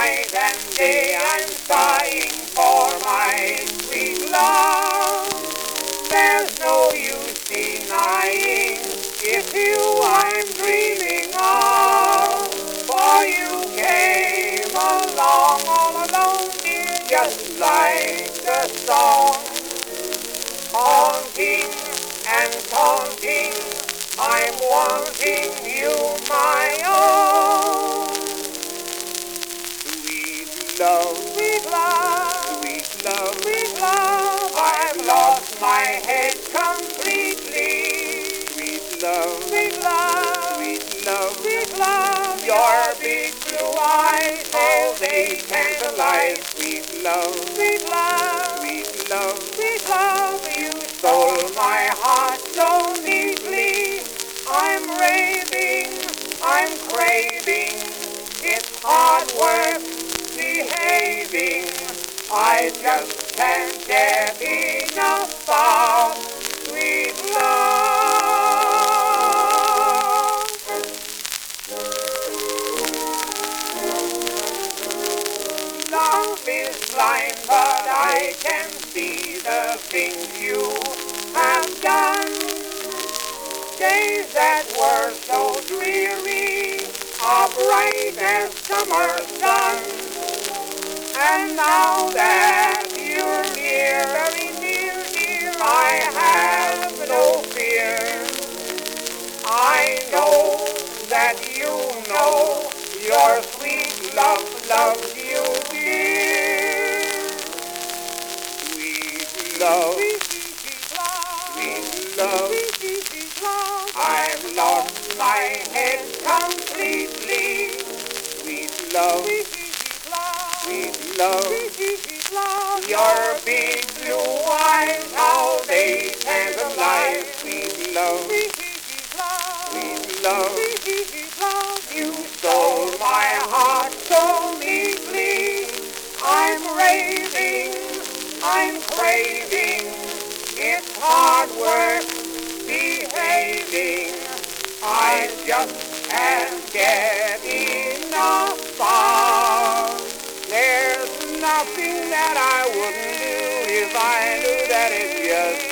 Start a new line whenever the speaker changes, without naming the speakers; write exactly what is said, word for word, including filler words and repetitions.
Night and day I'm sighing for my sweet love. There's no use denying it's you I'm dreaming of. For you came along all alone, dear, just like the song. Haunting and taunting, I'm wanting you my own. Sweet love, sweet love, sweet love, sweet love, I've lost my head completely. Sweet love, sweet love, sweet love, sweet love, your big blue eyes, how they tantalize. Sweet love, sweet love, sweet love, sweet love, you stole my heart so neatly. I'm raving, I'm craving, it's hard work behaving. I just can't get enough of sweet love. Love is blind, but I can see the things you have done. Days that were so dreary are bright as summer sun. And now that you're near, very near, dear, I have no fear. I know that you know your sweet love loves you, dear. Sweet love, sweet love, sweet love, I've lost my head completely. Sweet love, sweet love, sweet love, your big blue eyes, how they tantalize. Sweet love, sweet love, sweet love, you stole my heart so neatly. I'm raving, I'm craving, it's hard work behaving. I just can't get enough of. There's nothing that I wouldn't do if I knew that it's just